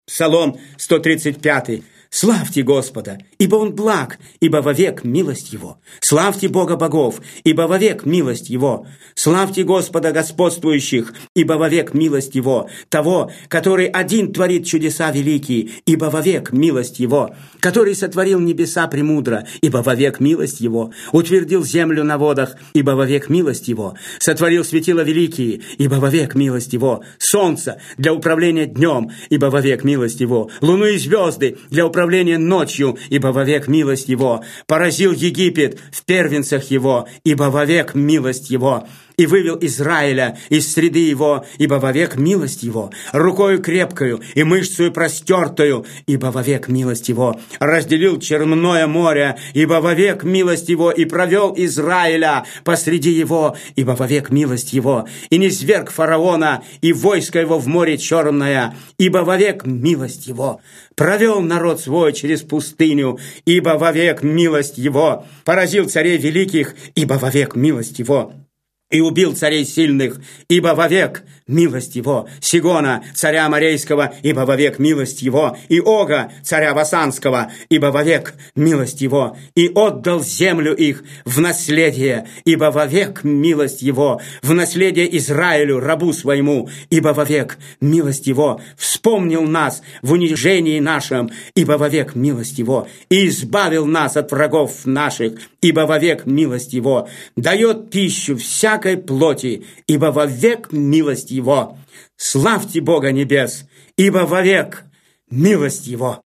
Псалом 135. Славьте Господа, ибо Он благ, ибо вовек милость Его. Славьте Бога богов, ибо вовек милость Его. Славьте Господа господствующих, ибо вовек милость Его. Того, который один творит чудеса великие, ибо вовек милость Его. Который сотворил небеса премудро, ибо вовек милость Его. Утвердил землю на водах, ибо вовек милость Его. Сотворил светила великие, ибо вовек милость Его. Солнце для управления днем, ибо вовек милость Его. Луну и звезды для управления ночью, ибо вовек милость Его. Поразил Египет в первенцах Его, ибо вовек милость Его. И вывел Израиля из среды его, ибо вовек милость его, рукою крепкою и мышцею простертою, ибо вовек милость его, разделил Черное море, ибо вовек милость его, и провел Израиля посреди его, ибо вовек милость его, и низверг фараона и войско его в море Черное, ибо вовек милость его, провел народ свой через пустыню, ибо вовек милость его, поразил царей великих, ибо вовек милость его, и убил царей сильных, ибо вовек милость его, Сигона, царя Аморейского, ибо вовек милость его, и Ога, царя Басанского, ибо вовек милость его, и отдал землю их в наследие, ибо вовек милость его, в наследие Израилю, рабу своему, ибо вовек милость его, вспомнил нас в унижении нашем, ибо вовек милость его, и избавил нас от врагов наших, ибо вовек милость его, дает пищу всякой плоти, ибо вовек милость его. Славьте Бога небес, ибо вовек милость его.